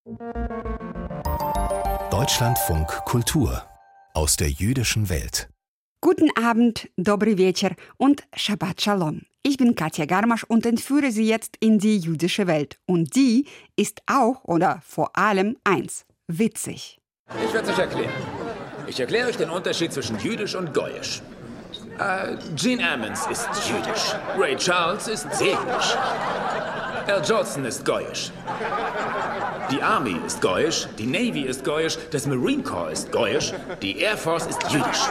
Deutschlandfunk Kultur aus der jüdischen Welt. Guten Abend, Dobry Вечер und Shabbat Shalom. Ich bin Katja Garmasch und entführe Sie jetzt in die jüdische Welt. Und die ist auch oder vor allem eins: witzig. Ich werde es euch erklären. Ich erkläre euch den Unterschied zwischen jüdisch und goyisch. Gene Ammons ist jüdisch. Ray Charles ist sehr jüdisch. Al Jolson ist goyisch. Die Army ist goyisch, die Navy ist goyisch, das Marine Corps ist goyisch, die Air Force ist jüdisch.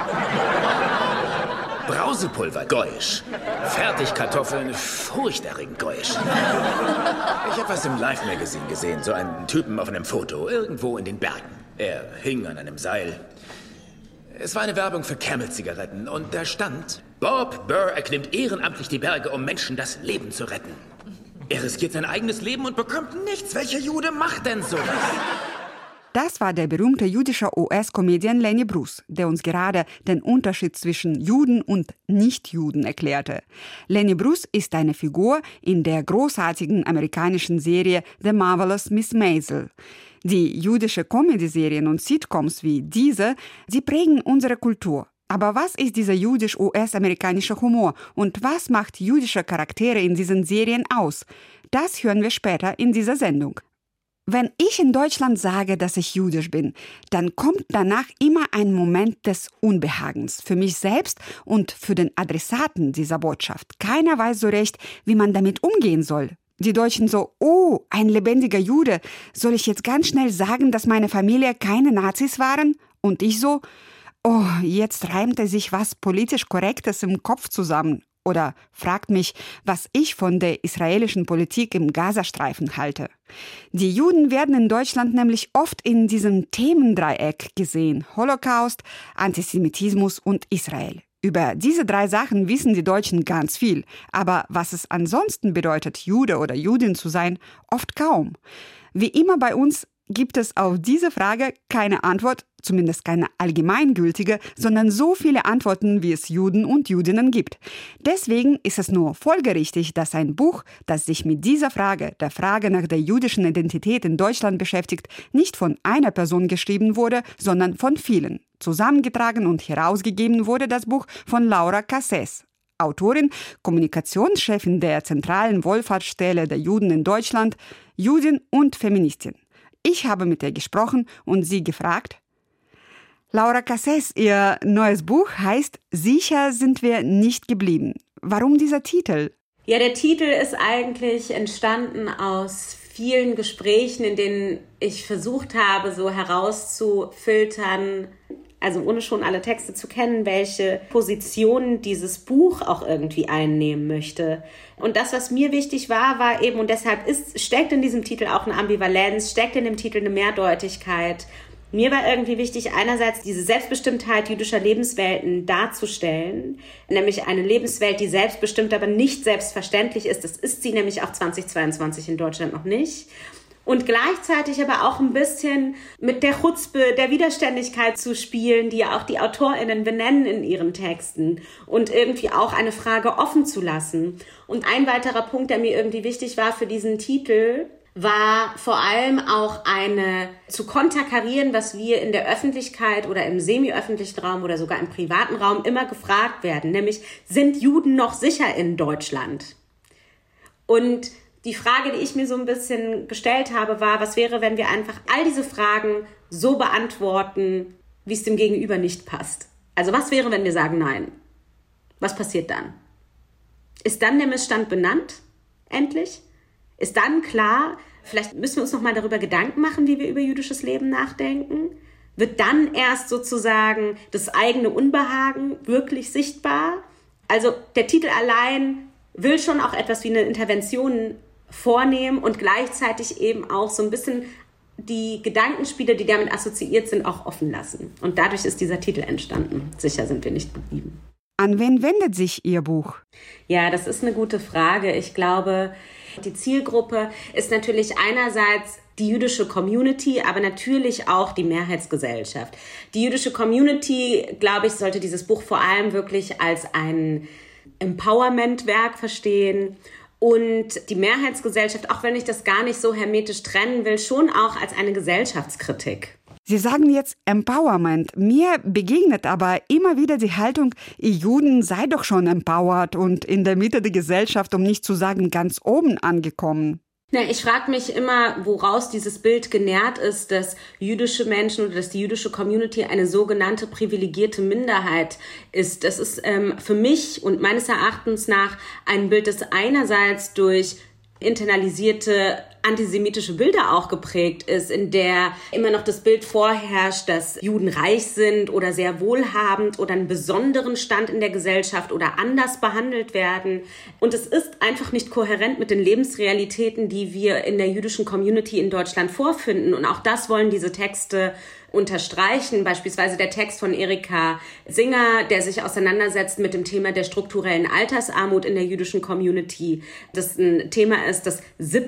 Brausepulver goyisch. Fertigkartoffeln furchterregend goyisch. Ich habe was im Life-Magazin gesehen, so einen Typen auf einem Foto, irgendwo in den Bergen. Er hing an einem Seil. Es war eine Werbung für Camel-Zigaretten und da stand: Bob Burr erklimmt ehrenamtlich die Berge, um Menschen das Leben zu retten. Er riskiert sein eigenes Leben und bekommt nichts. Welcher Jude macht denn sowas? Das war der berühmte jüdische US-Comedian Lenny Bruce, der uns gerade den Unterschied zwischen Juden und Nichtjuden erklärte. Lenny Bruce ist eine Figur in der großartigen amerikanischen Serie The Marvelous Miss Maisel. Die jüdische Comedy-Serien und Sitcoms wie diese, sie prägen unsere Kultur. Aber was ist dieser jüdisch-US-amerikanische Humor und was macht jüdische Charaktere in diesen Serien aus? Das hören wir später in dieser Sendung. Wenn ich in Deutschland sage, dass ich jüdisch bin, dann kommt danach immer ein Moment des Unbehagens für mich selbst und für den Adressaten dieser Botschaft. Keiner weiß so recht, wie man damit umgehen soll. Die Deutschen so: oh, ein lebendiger Jude. Soll ich jetzt ganz schnell sagen, dass meine Familie keine Nazis waren? Und ich so: oh, jetzt reimte sich was politisch Korrektes im Kopf zusammen. Oder fragt mich, was ich von der israelischen Politik im Gazastreifen halte. Die Juden werden in Deutschland nämlich oft in diesem Themendreieck gesehen: Holocaust, Antisemitismus und Israel. Über diese drei Sachen wissen die Deutschen ganz viel. Aber was es ansonsten bedeutet, Jude oder Judin zu sein, oft kaum. Wie immer bei uns gibt es auf diese Frage keine Antwort, zumindest keine allgemeingültige, sondern so viele Antworten, wie es Juden und Judinnen gibt. Deswegen ist es nur folgerichtig, dass ein Buch, das sich mit dieser Frage, der Frage nach der jüdischen Identität in Deutschland beschäftigt, nicht von einer Person geschrieben wurde, sondern von vielen. Zusammengetragen und herausgegeben wurde das Buch von Laura Cassés, Autorin, Kommunikationschefin der zentralen Wohlfahrtsstelle der Juden in Deutschland, Judin und Feministin. Ich habe mit ihr gesprochen und sie gefragt: Laura Cassés, ihr neues Buch heißt Sicher sind wir nicht geblieben. Warum dieser Titel? Ja, der Titel ist eigentlich entstanden aus vielen Gesprächen, in denen ich versucht habe, so herauszufiltern, also ohne schon alle Texte zu kennen, welche Position dieses Buch auch irgendwie einnehmen möchte. Und das, was mir wichtig war, war eben, und deshalb steckt in diesem Titel auch eine Ambivalenz, steckt in dem Titel eine Mehrdeutigkeit. Mir war irgendwie wichtig, einerseits diese Selbstbestimmtheit jüdischer Lebenswelten darzustellen, nämlich eine Lebenswelt, die selbstbestimmt, aber nicht selbstverständlich ist. Das ist sie nämlich auch 2022 in Deutschland noch nicht. Und gleichzeitig aber auch ein bisschen mit der Chutzpe, der Widerständigkeit zu spielen, die ja auch die AutorInnen benennen in ihren Texten, und irgendwie auch eine Frage offen zu lassen. Und ein weiterer Punkt, der mir irgendwie wichtig war für diesen Titel, war vor allem auch zu konterkarieren, was wir in der Öffentlichkeit oder im semi-öffentlichen Raum oder sogar im privaten Raum immer gefragt werden, nämlich: sind Juden noch sicher in Deutschland? Und die Frage, die ich mir so ein bisschen gestellt habe, war: was wäre, wenn wir einfach all diese Fragen so beantworten, wie es dem Gegenüber nicht passt? Also was wäre, wenn wir sagen Nein? Was passiert dann? Ist dann der Missstand benannt? Endlich? Ist dann klar, vielleicht müssen wir uns noch mal darüber Gedanken machen, wie wir über jüdisches Leben nachdenken? Wird dann erst sozusagen das eigene Unbehagen wirklich sichtbar? Also der Titel allein will schon auch etwas wie eine Intervention vornehmen und gleichzeitig eben auch so ein bisschen die Gedankenspiele, die damit assoziiert sind, auch offen lassen. Und dadurch ist dieser Titel entstanden. Sicher sind wir nicht geblieben. An wen wendet sich Ihr Buch? Ja, das ist eine gute Frage. Ich glaube, die Zielgruppe ist natürlich einerseits die jüdische Community, aber natürlich auch die Mehrheitsgesellschaft. Die jüdische Community, glaube ich, sollte dieses Buch vor allem wirklich als ein Empowerment-Werk verstehen. und die Mehrheitsgesellschaft, auch wenn ich das gar nicht so hermetisch trennen will, schon auch als eine Gesellschaftskritik. Sie sagen jetzt Empowerment. Mir begegnet aber immer wieder die Haltung, ihr Juden seid doch schon empowered und in der Mitte der Gesellschaft, um nicht zu sagen ganz oben angekommen. Ich frage mich immer, woraus dieses Bild genährt ist, dass jüdische Menschen oder dass die jüdische Community eine sogenannte privilegierte Minderheit ist. Das ist für mich und meines Erachtens nach ein Bild, das einerseits durch internalisierte antisemitische Bilder auch geprägt ist, in der immer noch das Bild vorherrscht, dass Juden reich sind oder sehr wohlhabend oder einen besonderen Stand in der Gesellschaft oder anders behandelt werden. Und es ist einfach nicht kohärent mit den Lebensrealitäten, die wir in der jüdischen Community in Deutschland vorfinden. Und auch das wollen diese Texte unterstreichen, beispielsweise der Text von Erika Singer, der sich auseinandersetzt mit dem Thema der strukturellen Altersarmut in der jüdischen Community. Das ein Thema ist, das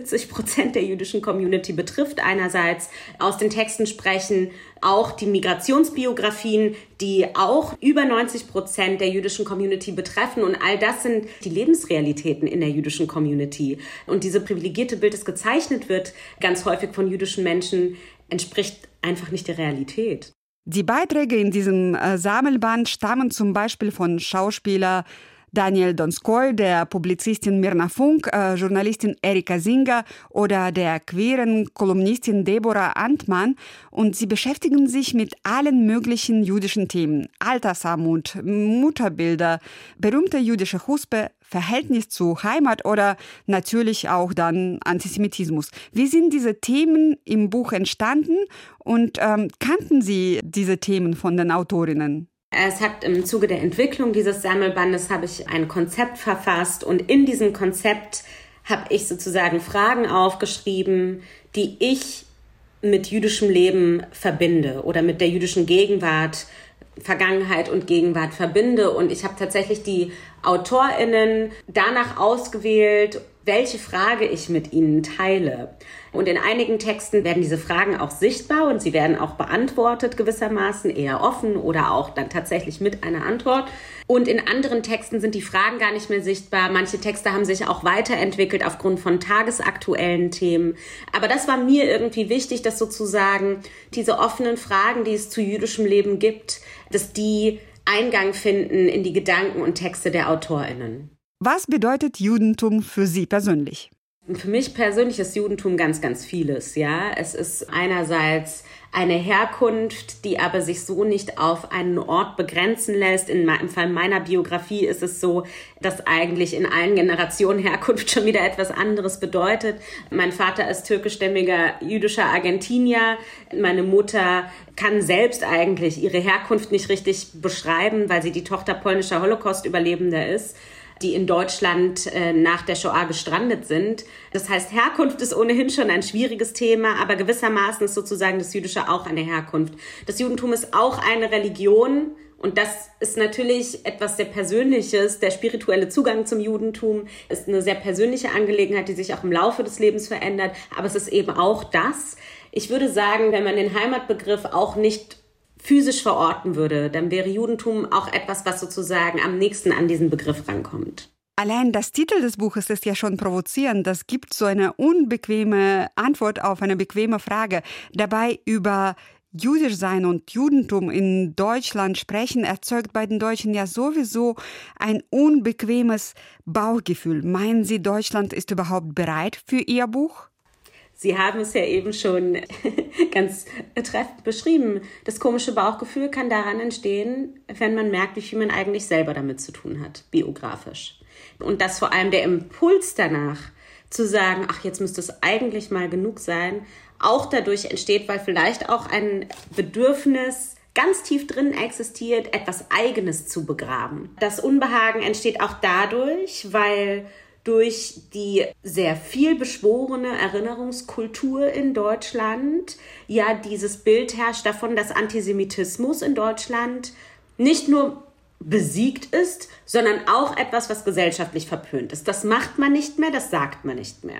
70% der jüdischen Community betrifft. Einerseits aus den Texten sprechen auch die Migrationsbiografien, die auch über 90% der jüdischen Community betreffen. Und all das sind die Lebensrealitäten in der jüdischen Community. Und diese privilegierte Bild, das gezeichnet wird, ganz häufig von jüdischen Menschen, entspricht einfach nicht der Realität. Die Beiträge in diesem Sammelband stammen zum Beispiel von Schauspieler Daniel Donskoy, der Publizistin Mirna Funk, Journalistin Erika Singer oder der queeren Kolumnistin Deborah Antmann. Und sie beschäftigen sich mit allen möglichen jüdischen Themen. Altersarmut, Mutterbilder, berühmte jüdische Huspe, Verhältnis zu Heimat oder natürlich auch dann Antisemitismus. Wie sind diese Themen im Buch entstanden und kannten Sie diese Themen von den Autorinnen? Es hat im Zuge der Entwicklung dieses Sammelbandes habe ich ein Konzept verfasst und in diesem Konzept habe ich sozusagen Fragen aufgeschrieben, die ich mit jüdischem Leben verbinde oder mit der jüdischen Gegenwart, Vergangenheit und Gegenwart verbinde. Und ich habe tatsächlich die AutorInnen danach ausgewählt, welche Frage ich mit ihnen teile. Und in einigen Texten werden diese Fragen auch sichtbar und sie werden auch beantwortet gewissermaßen, eher offen oder auch dann tatsächlich mit einer Antwort. Und in anderen Texten sind die Fragen gar nicht mehr sichtbar. Manche Texte haben sich auch weiterentwickelt aufgrund von tagesaktuellen Themen. Aber das war mir irgendwie wichtig, dass sozusagen diese offenen Fragen, die es zu jüdischem Leben gibt, dass die Eingang finden in die Gedanken und Texte der AutorInnen. Was bedeutet Judentum für Sie persönlich? Für mich persönlich ist Judentum ganz, ganz vieles, ja. Es ist einerseits eine Herkunft, die aber sich so nicht auf einen Ort begrenzen lässt. Im Fall meiner Biografie ist es so, dass eigentlich in allen Generationen Herkunft schon wieder etwas anderes bedeutet. Mein Vater ist türkischstämmiger jüdischer Argentinier. Meine Mutter kann selbst eigentlich ihre Herkunft nicht richtig beschreiben, weil sie die Tochter polnischer Holocaust-Überlebender ist, die in Deutschland nach der Shoah gestrandet sind. Das heißt, Herkunft ist ohnehin schon ein schwieriges Thema, aber gewissermaßen ist sozusagen das Jüdische auch eine Herkunft. Das Judentum ist auch eine Religion und das ist natürlich etwas sehr Persönliches. Der spirituelle Zugang zum Judentum ist eine sehr persönliche Angelegenheit, die sich auch im Laufe des Lebens verändert, aber es ist eben auch das. Ich würde sagen, wenn man den Heimatbegriff auch nicht physisch verorten würde, dann wäre Judentum auch etwas, was sozusagen am nächsten an diesen Begriff rankommt. Allein das Titel des Buches ist ja schon provozierend. Das gibt so eine unbequeme Antwort auf eine bequeme Frage. Dabei über jüdisch sein und Judentum in Deutschland sprechen, erzeugt bei den Deutschen ja sowieso ein unbequemes Bauchgefühl. Meinen Sie, Deutschland ist überhaupt bereit für Ihr Buch? Sie haben es ja eben schon ganz treffend beschrieben. Das komische Bauchgefühl kann daran entstehen, wenn man merkt, wie viel man eigentlich selber damit zu tun hat, biografisch. Und dass vor allem der Impuls danach, zu sagen, ach, jetzt müsste es eigentlich mal genug sein, auch dadurch entsteht, weil vielleicht auch ein Bedürfnis ganz tief drin existiert, etwas Eigenes zu begraben. Das Unbehagen entsteht auch dadurch, weil durch die sehr viel beschworene Erinnerungskultur in Deutschland ja dieses Bild herrscht davon, dass Antisemitismus in Deutschland nicht nur besiegt ist, sondern auch etwas, was gesellschaftlich verpönt ist. Das macht man nicht mehr, das sagt man nicht mehr.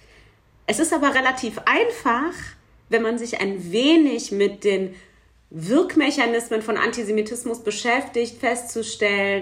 Es ist aber relativ einfach, wenn man sich ein wenig mit den Wirkmechanismen von Antisemitismus beschäftigt, festzustellen,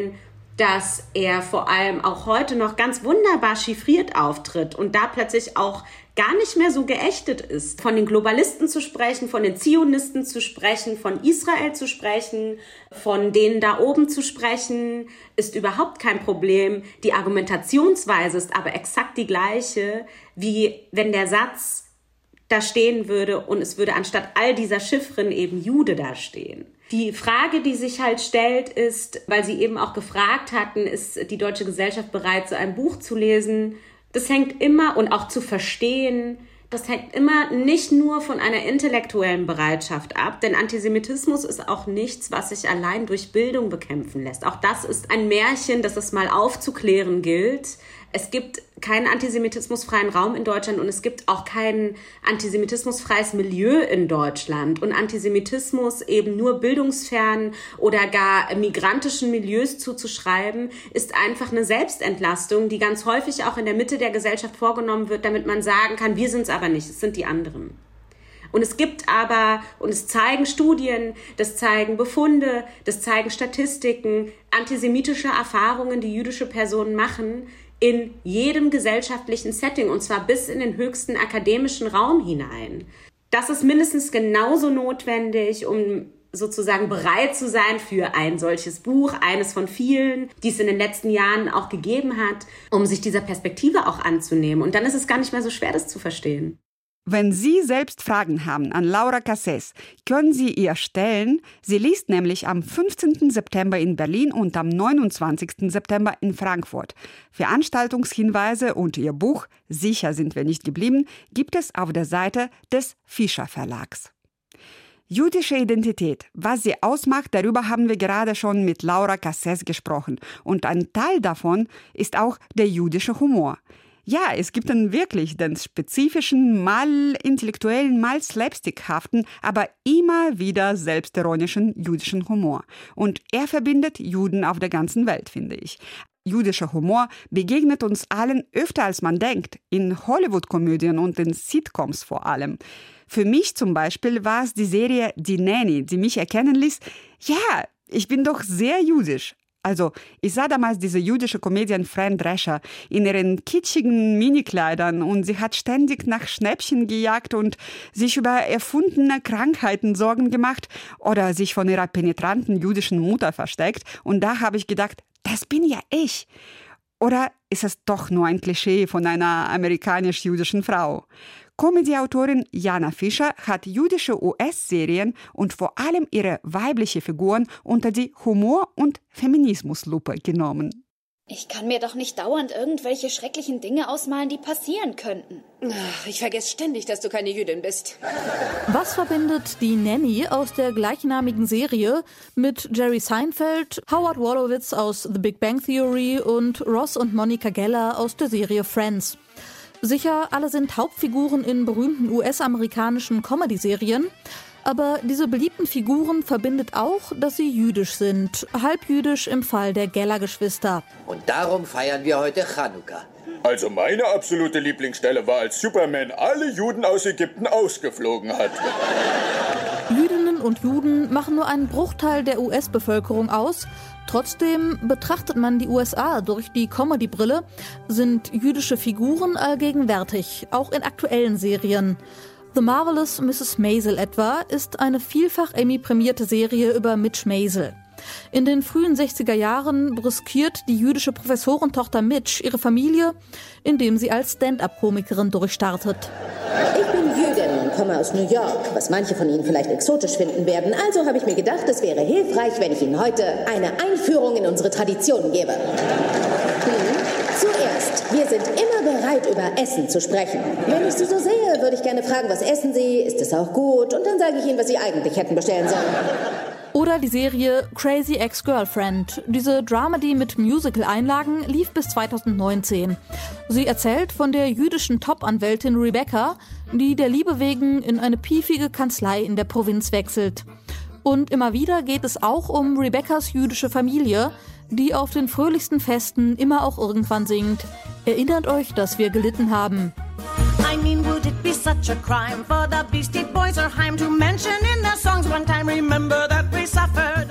dass er vor allem auch heute noch ganz wunderbar chiffriert auftritt und da plötzlich auch gar nicht mehr so geächtet ist. Von den Globalisten zu sprechen, von den Zionisten zu sprechen, von Israel zu sprechen, von denen da oben zu sprechen, ist überhaupt kein Problem. Die Argumentationsweise ist aber exakt die gleiche, wie wenn der Satz da stehen würde und es würde anstatt all dieser Chiffren eben Jude da stehen. Die Frage, die sich halt stellt, ist, weil Sie eben auch gefragt hatten, ist die deutsche Gesellschaft bereit, so ein Buch zu lesen? Das hängt immer und auch zu verstehen, das hängt immer nicht nur von einer intellektuellen Bereitschaft ab, denn Antisemitismus ist auch nichts, was sich allein durch Bildung bekämpfen lässt. Auch das ist ein Märchen, das es mal aufzuklären gilt. Es gibt keinen antisemitismusfreien Raum in Deutschland und es gibt auch kein antisemitismusfreies Milieu in Deutschland. Und Antisemitismus eben nur bildungsfernen oder gar migrantischen Milieus zuzuschreiben, ist einfach eine Selbstentlastung, die ganz häufig auch in der Mitte der Gesellschaft vorgenommen wird, damit man sagen kann, wir sind es aber nicht, es sind die anderen. Und es gibt aber, und es zeigen Studien, das zeigen Befunde, das zeigen Statistiken, antisemitische Erfahrungen, die jüdische Personen machen, in jedem gesellschaftlichen Setting, und zwar bis in den höchsten akademischen Raum hinein. Das ist mindestens genauso notwendig, um sozusagen bereit zu sein für ein solches Buch, eines von vielen, die es in den letzten Jahren auch gegeben hat, um sich dieser Perspektive auch anzunehmen. Und dann ist es gar nicht mehr so schwer, das zu verstehen. Wenn Sie selbst Fragen haben an Laura Cassés, können Sie ihr stellen. Sie liest nämlich am 15. September in Berlin und am 29. September in Frankfurt. Veranstaltungshinweise und ihr Buch »Sicher sind wir nicht geblieben« gibt es auf der Seite des Fischer Verlags. Jüdische Identität, was sie ausmacht, darüber haben wir gerade schon mit Laura Cassés gesprochen. Und ein Teil davon ist auch der jüdische Humor. Ja, es gibt dann wirklich den spezifischen, mal intellektuellen, mal slapstickhaften, aber immer wieder selbstironischen jüdischen Humor. Und er verbindet Juden auf der ganzen Welt, finde ich. Jüdischer Humor begegnet uns allen öfter als man denkt, in Hollywood-Komödien und in Sitcoms vor allem. Für mich zum Beispiel war es die Serie Die Nanny, die mich erkennen ließ, ja, ich bin doch sehr jüdisch. Also, ich sah damals diese jüdische Comedian Fran Drescher in ihren kitschigen Minikleidern und sie hat ständig nach Schnäppchen gejagt und sich über erfundene Krankheiten Sorgen gemacht oder sich von ihrer penetranten jüdischen Mutter versteckt. Und da habe ich gedacht, das bin ja ich. Oder ist es doch nur ein Klischee von einer amerikanisch-jüdischen Frau? Comedy-Autorin Jana Fischer hat jüdische US-Serien und vor allem ihre weibliche Figuren unter die Humor- und Feminismuslupe genommen. Ich kann mir doch nicht dauernd irgendwelche schrecklichen Dinge ausmalen, die passieren könnten. Ach, ich vergesse ständig, dass du keine Jüdin bist. Was verbindet die Nanny aus der gleichnamigen Serie mit Jerry Seinfeld, Howard Wolowitz aus The Big Bang Theory und Ross und Monica Geller aus der Serie Friends? Sicher, alle sind Hauptfiguren in berühmten US-amerikanischen Comedy-Serien, aber diese beliebten Figuren verbindet auch, dass sie jüdisch sind, halbjüdisch im Fall der Geller-Geschwister. Und darum feiern wir heute Chanukka. Also meine absolute Lieblingsstelle war, als Superman alle Juden aus Ägypten ausgeflogen hat. Jüdinnen und Juden machen nur einen Bruchteil der US-Bevölkerung aus. Trotzdem betrachtet man die USA durch die Comedy-Brille, sind jüdische Figuren allgegenwärtig, auch in aktuellen Serien. The Marvelous Mrs. Maisel etwa ist eine vielfach Emmy-prämierte Serie über Mitch Maisel. In den frühen 60er Jahren brüskiert die jüdische Professorentochter Mitch ihre Familie, indem sie als Stand-up-Komikerin durchstartet. Ich bin Jüdin und komme aus New York, was manche von Ihnen vielleicht exotisch finden werden. Also habe ich mir gedacht, es wäre hilfreich, wenn ich Ihnen heute eine Einführung in unsere Traditionen gebe. Zuerst, wir sind immer bereit, über Essen zu sprechen. Wenn ich Sie so sehe, würde ich gerne fragen, was essen Sie? Ist es auch gut? Und dann sage ich Ihnen, was Sie eigentlich hätten bestellen sollen. Oder die Serie Crazy Ex-Girlfriend. Diese Dramedy mit Musical-Einlagen lief bis 2019. Sie erzählt von der jüdischen Top-Anwältin Rebecca, die der Liebe wegen in eine piefige Kanzlei in der Provinz wechselt. Und immer wieder geht es auch um Rebeccas jüdische Familie, die auf den fröhlichsten Festen immer auch irgendwann singt: Erinnert euch, dass wir gelitten haben. I mean, would it be such a crime for the Beastie Boys or Haim to mention in their songs one time, remember that we suffered?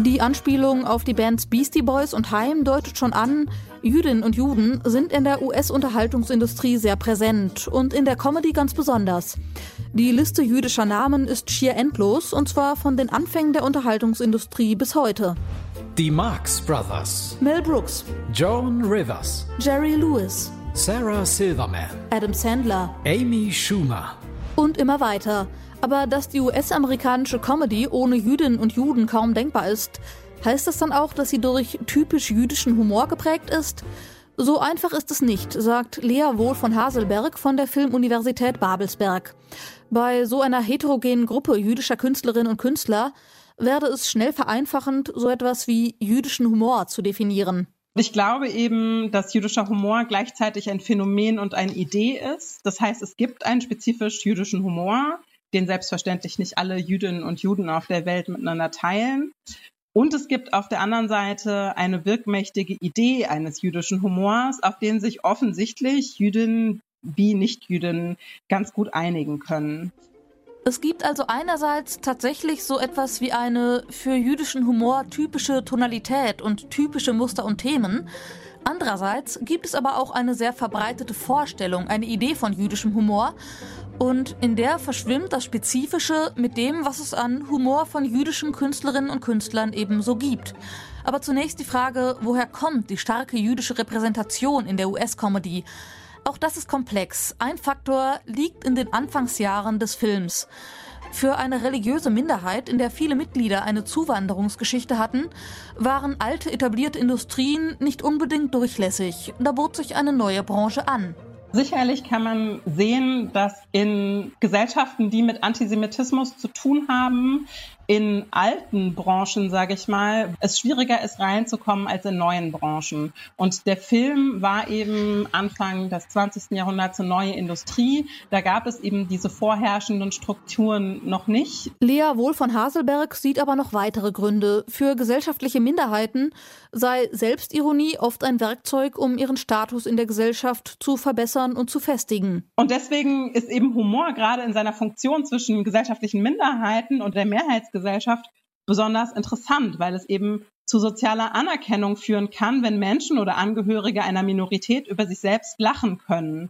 Die Anspielung auf die Bands Beastie Boys und Haim deutet schon an, Jüdinnen und Juden sind in der US-Unterhaltungsindustrie sehr präsent und in der Comedy ganz besonders. Die Liste jüdischer Namen ist schier endlos, und zwar von den Anfängen der Unterhaltungsindustrie bis heute. Die Marx Brothers, Mel Brooks, Joan Rivers, Jerry Lewis, Sarah Silverman, Adam Sandler, Amy Schumer und immer weiter. Aber dass die US-amerikanische Comedy ohne Jüdinnen und Juden kaum denkbar ist, heißt das dann auch, dass sie durch typisch jüdischen Humor geprägt ist? So einfach ist es nicht, sagt Lea Wohl von Haselberg von der Filmuniversität Babelsberg. Bei so einer heterogenen Gruppe jüdischer Künstlerinnen und Künstler werde es schnell vereinfachend, so etwas wie jüdischen Humor zu definieren. Ich glaube eben, dass jüdischer Humor gleichzeitig ein Phänomen und eine Idee ist. Das heißt, es gibt einen spezifisch jüdischen Humor, den selbstverständlich nicht alle Jüdinnen und Juden auf der Welt miteinander teilen. Und es gibt auf der anderen Seite eine wirkmächtige Idee eines jüdischen Humors, auf den sich offensichtlich Jüdinnen wie Nicht-Jüdinnen ganz gut einigen können. Es gibt also einerseits tatsächlich so etwas wie eine für jüdischen Humor typische Tonalität und typische Muster und Themen. Andererseits gibt es aber auch eine sehr verbreitete Vorstellung, eine Idee von jüdischem Humor. Und in der verschwimmt das Spezifische mit dem, was es an Humor von jüdischen Künstlerinnen und Künstlern eben so gibt. Aber zunächst die Frage, woher kommt die starke jüdische Repräsentation in der US-Comedy? Auch das ist komplex. Ein Faktor liegt in den Anfangsjahren des Films. Für eine religiöse Minderheit, in der viele Mitglieder eine Zuwanderungsgeschichte hatten, waren alte etablierte Industrien nicht unbedingt durchlässig. Da bot sich eine neue Branche an. Sicherlich kann man sehen, dass in Gesellschaften, die mit Antisemitismus zu tun haben, in alten Branchen, sage ich mal, es schwieriger ist, reinzukommen als in neuen Branchen. Und der Film war eben Anfang des 20. Jahrhunderts eine neue Industrie. Da gab es eben diese vorherrschenden Strukturen noch nicht. Lea Wohl von Haselberg sieht aber noch weitere Gründe. Für gesellschaftliche Minderheiten sei Selbstironie oft ein Werkzeug, um ihren Status in der Gesellschaft zu verbessern und zu festigen. Und deswegen ist eben Humor gerade in seiner Funktion zwischen gesellschaftlichen Minderheiten und der Mehrheitsgesellschaft besonders interessant, weil es eben zu sozialer Anerkennung führen kann, wenn Menschen oder Angehörige einer Minorität über sich selbst lachen können.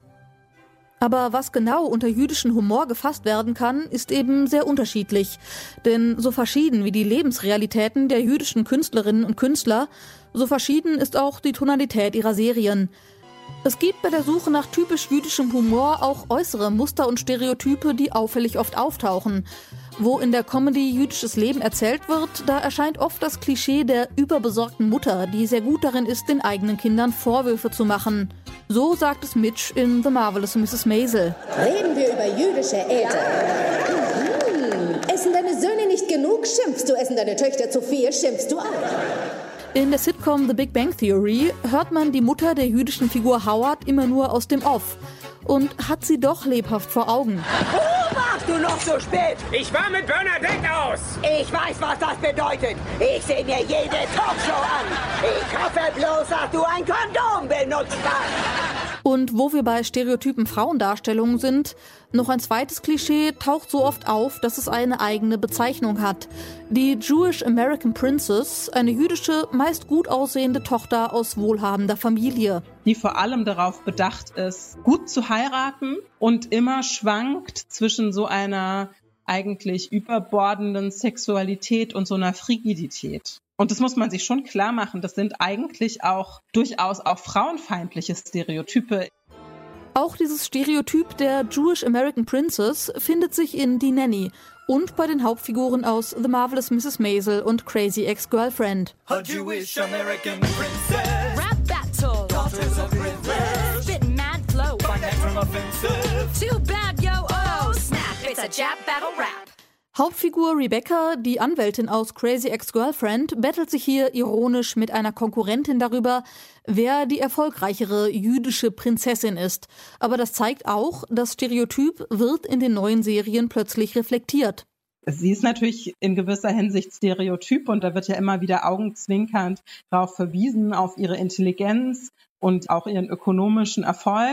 Aber was genau unter jüdischen Humor gefasst werden kann, ist eben sehr unterschiedlich. Denn so verschieden wie die Lebensrealitäten der jüdischen Künstlerinnen und Künstler, so verschieden ist auch die Tonalität ihrer Serien. Es gibt bei der Suche nach typisch jüdischem Humor auch äußere Muster und Stereotype, die auffällig oft auftauchen. Wo in der Comedy jüdisches Leben erzählt wird, da erscheint oft das Klischee der überbesorgten Mutter, die sehr gut darin ist, den eigenen Kindern Vorwürfe zu machen. So sagt es Mitch in The Marvelous Mrs. Maisel. Reden wir über jüdische Eltern. Essen deine Söhne nicht genug, schimpfst du. Essen deine Töchter zu viel, schimpfst du auch. In der Sitcom The Big Bang Theory hört man die Mutter der jüdischen Figur Howard immer nur aus dem Off und hat sie doch lebhaft vor Augen. Wo warst du noch so spät? Ich war mit Bernadette aus. Ich weiß, was das bedeutet. Ich sehe mir jede Talkshow an. Ich hoffe bloß, dass du ein Kondom benutzt hast. Und wo wir bei stereotypen Frauendarstellungen sind, noch ein zweites Klischee taucht so oft auf, dass es eine eigene Bezeichnung hat. Die Jewish American Princess, eine jüdische, meist gut aussehende Tochter aus wohlhabender Familie. Die vor allem darauf bedacht ist, gut zu heiraten und immer schwankt zwischen so einer eigentlich überbordenden Sexualität und so einer Frigidität. Und das muss man sich schon klar machen, das sind eigentlich auch durchaus auch frauenfeindliche Stereotype. Auch dieses Stereotyp der Jewish American Princess findet sich in Die Nanny und bei den Hauptfiguren aus The Marvelous Mrs. Maisel und Crazy Ex-Girlfriend. A Jewish American princess. Rap battle. Daughters of rivers. Spittin' mad flow. Find that from offensive. Too bad, yo, oh, snap. It's a Jap battle rap. Hauptfigur Rebecca, die Anwältin aus Crazy Ex-Girlfriend, bettelt sich hier ironisch mit einer Konkurrentin darüber, wer die erfolgreichere jüdische Prinzessin ist. Aber das zeigt auch, das Stereotyp wird in den neuen Serien plötzlich reflektiert. Sie ist natürlich in gewisser Hinsicht Stereotyp und da wird ja immer wieder augenzwinkernd darauf verwiesen, auf ihre Intelligenz und auch ihren ökonomischen Erfolg.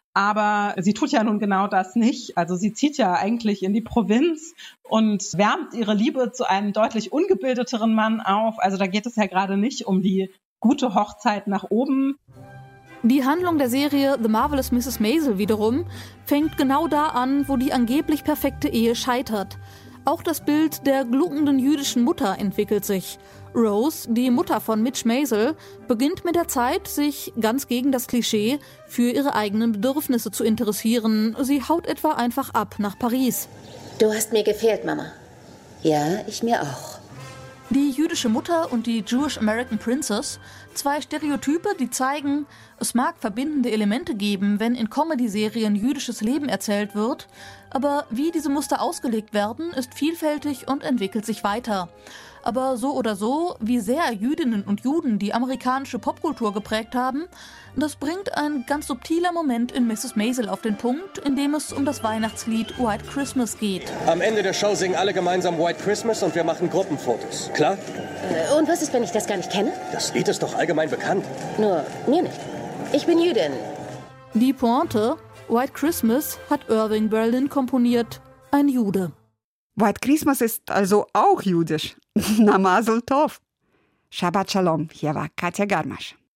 Aber sie tut ja nun genau das nicht. Also sie zieht ja eigentlich in die Provinz und wärmt ihre Liebe zu einem deutlich ungebildeteren Mann auf. Also da geht es ja gerade nicht um die gute Hochzeit nach oben. Die Handlung der Serie The Marvelous Mrs. Maisel wiederum fängt genau da an, wo die angeblich perfekte Ehe scheitert. Auch das Bild der gluckenden jüdischen Mutter entwickelt sich. Rose, die Mutter von Mitch Maisel, beginnt mit der Zeit, sich ganz gegen das Klischee für ihre eigenen Bedürfnisse zu interessieren. Sie haut etwa einfach ab nach Paris. Du hast mir gefehlt, Mama. Ja, ich mir auch. Die jüdische Mutter und die Jewish American Princess, zwei Stereotype, die zeigen, es mag verbindende Elemente geben, wenn in Comedy-Serien jüdisches Leben erzählt wird, aber wie diese Muster ausgelegt werden, ist vielfältig und entwickelt sich weiter. Aber so oder so, wie sehr Jüdinnen und Juden die amerikanische Popkultur geprägt haben, das bringt ein ganz subtiler Moment in Mrs. Maisel auf den Punkt, in dem es um das Weihnachtslied White Christmas geht. Am Ende der Show singen alle gemeinsam White Christmas und wir machen Gruppenfotos. Klar? Und was ist, wenn ich das gar nicht kenne? Das Lied ist doch allgemein bekannt. Nur mir nicht. Ich bin Jüdin. Die Pointe, White Christmas, hat Irving Berlin komponiert, ein Jude. White Christmas ist also auch jüdisch. Na Mazel Tov. Shabbat Shalom, hier war Katja Garmasch.